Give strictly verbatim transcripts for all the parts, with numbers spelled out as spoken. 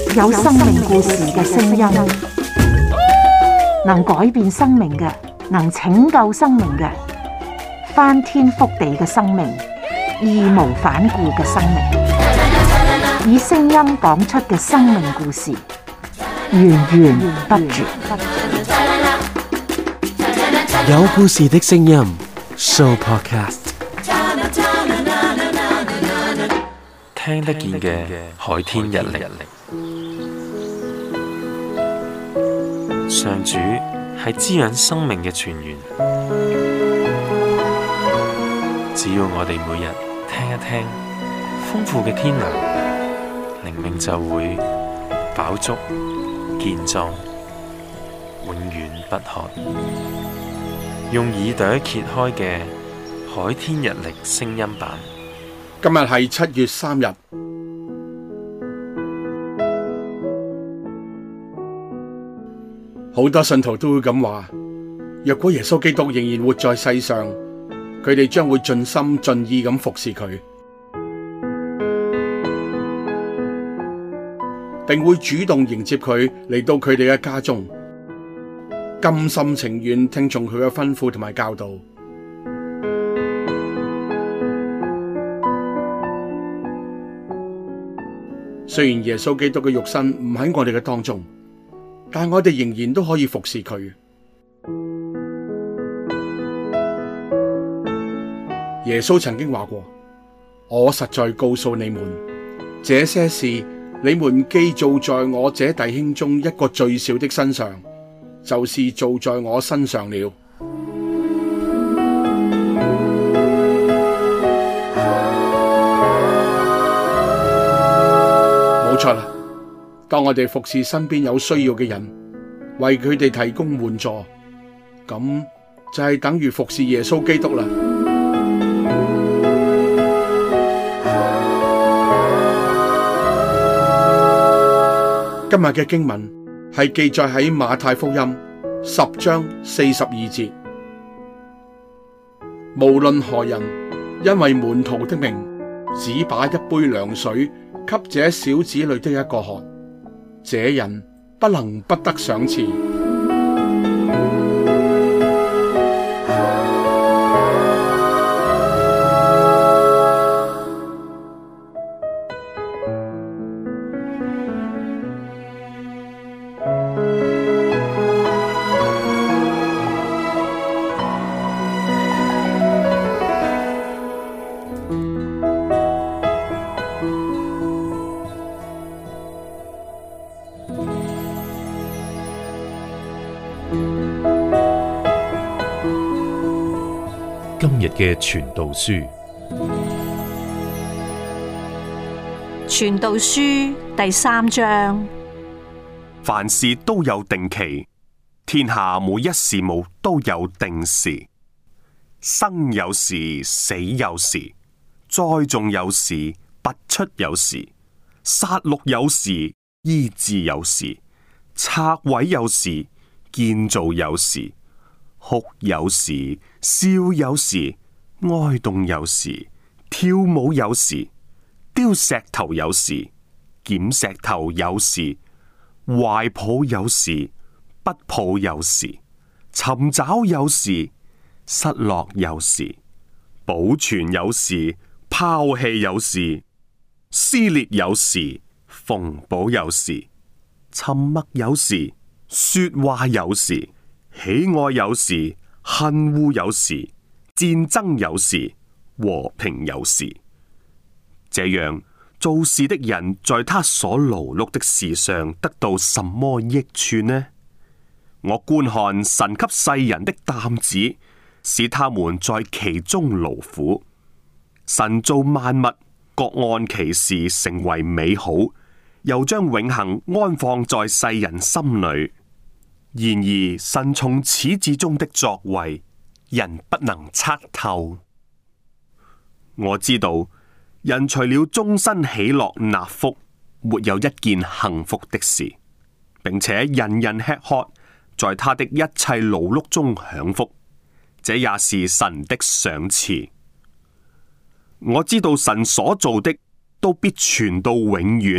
有生命故事嘅聲音，能改變生命嘅，能拯救生命嘅，翻天覆地嘅生命，義無反顧嘅生命，以聲音講出嘅生命故事，源源不絕。 有故事的聲音 Show Podcast， 聽得見嘅海天日曆，上主係滋養生命嘅泉源，只要我哋每日聽一聽豐富嘅天糧，靈命就會飽足健壯，永遠不渴。用耳朵揭開嘅海天日曆聲音版， 今日係七月三日。好多信徒都會咁話，若果耶穌基督仍然活在世上，佢哋將會盡心盡意咁服侍佢，並會主動迎接佢嚟到佢哋嘅家中，甘心情願聽從佢嘅吩咐同埋教導。雖然耶穌基督嘅肉身唔喺我哋嘅當中，但係我哋仍然都可以服侍佢。耶穌曾經話過：我實在告訴你們，這些事你們既做在我這弟兄中一個最小的身上，就是做在我身上了。冇錯啦，當我哋服侍身邊有需要嘅人，為佢哋提供援助，咁就係等於服侍耶穌基督啦。今日嘅經文係記載喺馬太福音十章四十二節，無論何人因為門徒的名，只把一杯涼水給這小子裏的一個喝，這人不能不得賞賜。 今日嘅傳道書， 傳道書第三章。 凡事都有定期，天下每一事務都有定時。生有時，死有時；栽種有時，拔出有時；殺戮有時，醫治有時；拆毀有時，建造有時；哭有時，笑有時，哀慟有時，跳舞有時，丟石頭有時，撿石頭有時，懷抱有時，不抱有時，尋找有時，失落有時，保存有時，拋棄有時，撕裂有時，縫補有時，沉默有時，說話有時，喜愛有時，恨惡有時，戰爭有時，和平有時。這樣做事的人在他所勞碌的事上得到什麼益處呢？我觀看神給世人的擔子，使他們在其中勞苦。神造萬物，各按其時成為美好，又將永恆安放在世人心裏。然而神從始至終的作為，人不能測透。我知道人除了終身喜樂納福，沒有一件幸福的事，並且人人吃喝，在他的一切勞碌中享福，這也是神的賞賜。我知道神所做的都必存到永遠，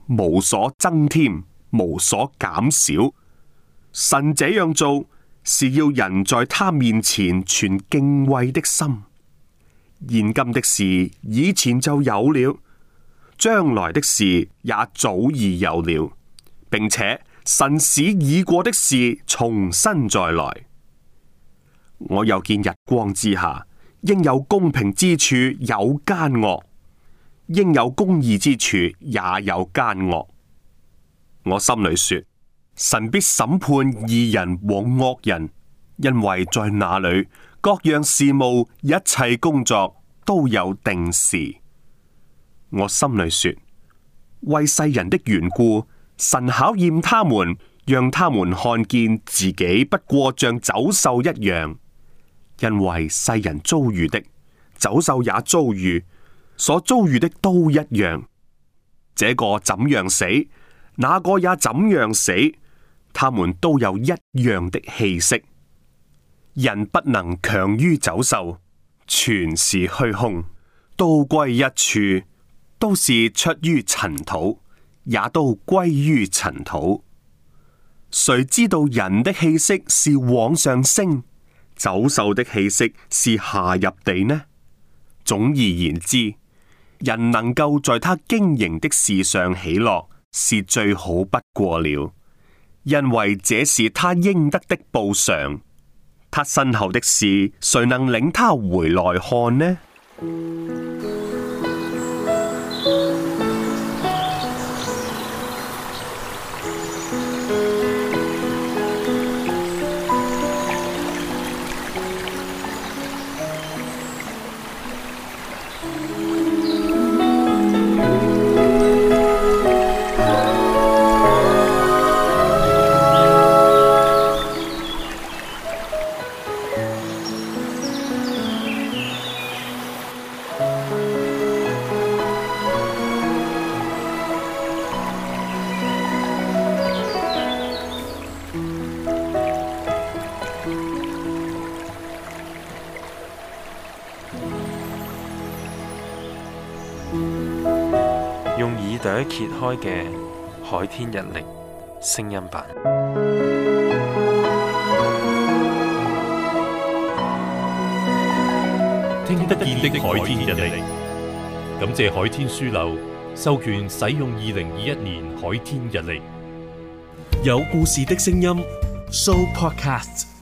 無所增添，無所減少。神這樣做，是要人在他面前存敬畏的心。現今的事以前就有了，將來的事也早已有了，並且神使已過的事重新再來。我又見日光之下，應有公平之處有奸惡，應有公義之處也有奸惡。我心裏說，神必審判義人和惡人，因為在那裏各樣事務一切工作都有定時。我心裏說，為世人的緣故，神考驗他們，讓他們看見自己不過像走獸一樣。因為世人遭遇的，走獸也遭遇，所遭遇的都一樣。這個怎樣死，那個也怎樣死，他們都有一樣的氣息。人不能強於走獸，全是虛空，都歸一處，都是出於塵土，也都歸於塵土。誰知道人的氣息是往上升，走獸的氣息是下入地呢？總而言之，人能夠在他經營的事上喜樂，是最好不過了，因為這是他應得的報償。他身後的事，誰能領他回來看呢？ 用耳朵揭開嘅海天日曆聲音版， 聽得見的海天日曆，感謝海天書樓授權使用二零二一年海天日曆， 有故事的聲音 Show Podcast。